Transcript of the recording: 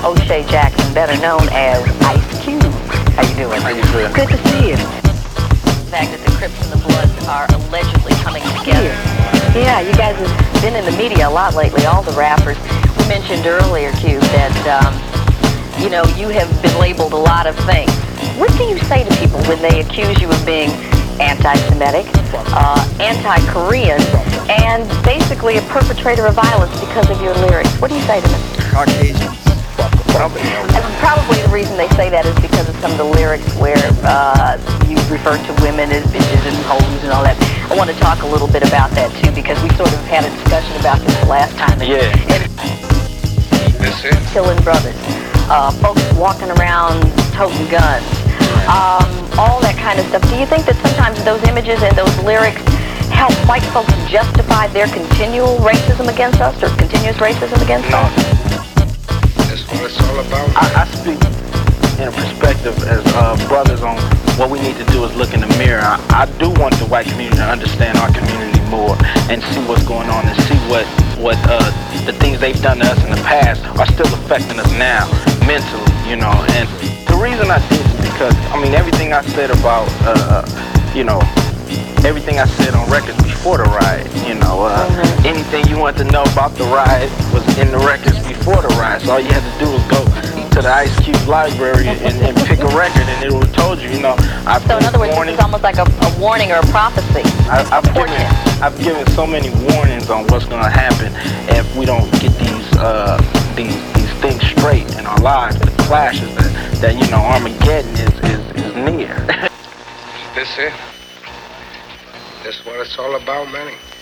O'Shea Jackson, better known as Ice Cube. How you doing? How you doing? Good to see you. The fact that the Crips and the Bloods are allegedly coming together. Yeah, you guys have been in the media a lot lately, all the rappers. We mentioned earlier, Cube, that, you have been labeled a lot of things. What do you say to people when they accuse you of being anti-Semitic, anti-Korean, and basically a perpetrator of violence because of your lyrics? What do you say to them? Caucasians. And probably the reason they say that is because of some of the lyrics where you refer to women as bitches and hoes and all that. I want to talk a little bit about that too, because we sort of had a discussion about this the last time. And That's it. killing brothers, folks walking around toting guns, all that kind of stuff. Do you think that sometimes those images and those lyrics help white folks justify their continual racism against us, or continuous racism against us? That's what it's all about. I speak in a perspective as brothers on what we need to do is look in the mirror. I do want the white community to understand our community more and see what's going on and see what the things they've done to us in the past are still affecting us now mentally, And the reason I did is because, everything I said about, everything I said on records before the riot, anything you want to know about the riot was in the records before the riot. So all you had to do was go to the Ice Cube library and pick a record, and it would have told you, So in other words, this is almost like a warning or a prophecy. I've given so many warnings on what's going to happen if we don't get these things straight in our lives. The clashes that Armageddon is near. That's it. That's what it's all about, man.